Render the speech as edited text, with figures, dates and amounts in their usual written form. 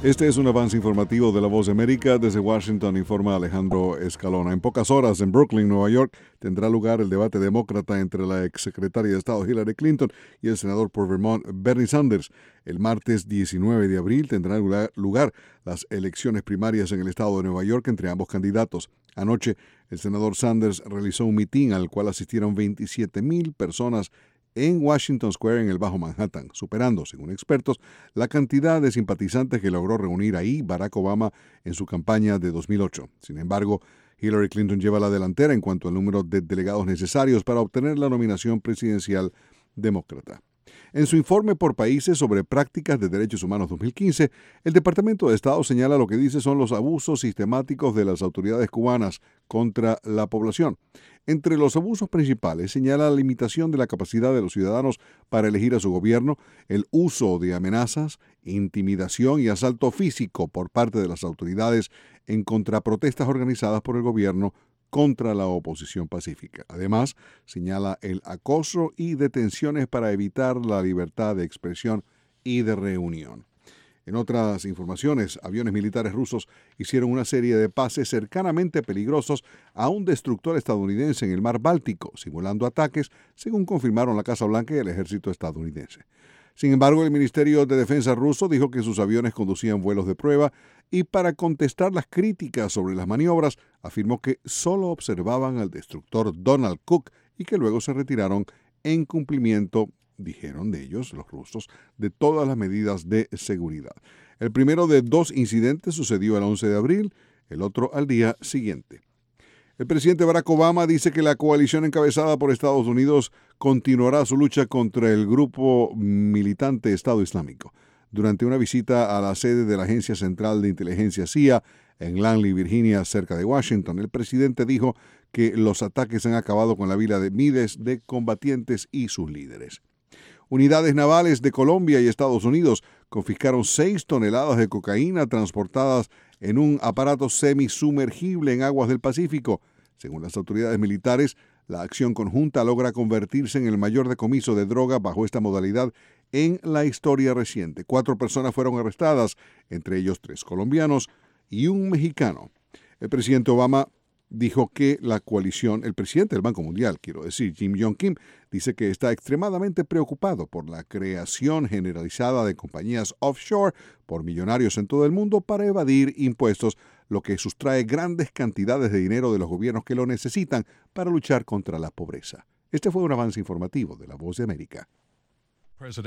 Este es un avance informativo de La Voz de América. Desde Washington informa Alejandro Escalona. En pocas horas, en Brooklyn, Nueva York, tendrá lugar el debate demócrata entre la exsecretaria de Estado Hillary Clinton y el senador por Vermont Bernie Sanders. El martes 19 de abril tendrán lugar las elecciones primarias en el estado de Nueva York entre ambos candidatos. Anoche, el senador Sanders realizó un mitin al cual asistieron 27,000 personas en Washington Square en el Bajo Manhattan, superando, según expertos, la cantidad de simpatizantes que logró reunir ahí Barack Obama en su campaña de 2008. Sin embargo, Hillary Clinton lleva la delantera en cuanto al número de delegados necesarios para obtener la nominación presidencial demócrata. En su informe por países sobre prácticas de derechos humanos 2015, el Departamento de Estado señala lo que dice son los abusos sistemáticos de las autoridades cubanas contra la población. Entre los abusos principales señala la limitación de la capacidad de los ciudadanos para elegir a su gobierno, el uso de amenazas, intimidación y asalto físico por parte de las autoridades en contraprotestas organizadas por el gobierno contra la oposición pacífica. Además, señala el acoso y detenciones para evitar la libertad de expresión y de reunión. En otras informaciones, aviones militares rusos hicieron una serie de pases cercanamente peligrosos a un destructor estadounidense en el mar Báltico, simulando ataques, según confirmaron la Casa Blanca y el ejército estadounidense. Sin embargo, el Ministerio de Defensa ruso dijo que sus aviones conducían vuelos de prueba y para contestar las críticas sobre las maniobras, afirmó que solo observaban al destructor Donald Cook y que luego se retiraron en cumplimiento, dijeron de ellos, los rusos, de todas las medidas de seguridad. El primero de dos incidentes sucedió el 11 de abril, el otro al día siguiente. El presidente Barack Obama dice que la coalición encabezada por Estados Unidos continuará su lucha contra el grupo militante Estado Islámico. Durante una visita a la sede de la Agencia Central de Inteligencia CIA en Langley, Virginia, cerca de Washington, el presidente dijo que los ataques han acabado con la vida de miles de combatientes y sus líderes. Unidades navales de Colombia y Estados Unidos confiscaron 6 toneladas de cocaína transportadas en un aparato semisumergible en aguas del Pacífico. Según las autoridades militares, la acción conjunta logra convertirse en el mayor decomiso de droga bajo esta modalidad en la historia reciente. 4 personas fueron arrestadas, entre ellos 3 colombianos y un mexicano. El presidente Obama dijo que la coalición, el presidente del Banco Mundial, Jim Yong Kim, dice que está extremadamente preocupado por la creación generalizada de compañías offshore por millonarios en todo el mundo para evadir impuestos, lo que sustrae grandes cantidades de dinero de los gobiernos que lo necesitan para luchar contra la pobreza. Este fue un avance informativo de La Voz de América.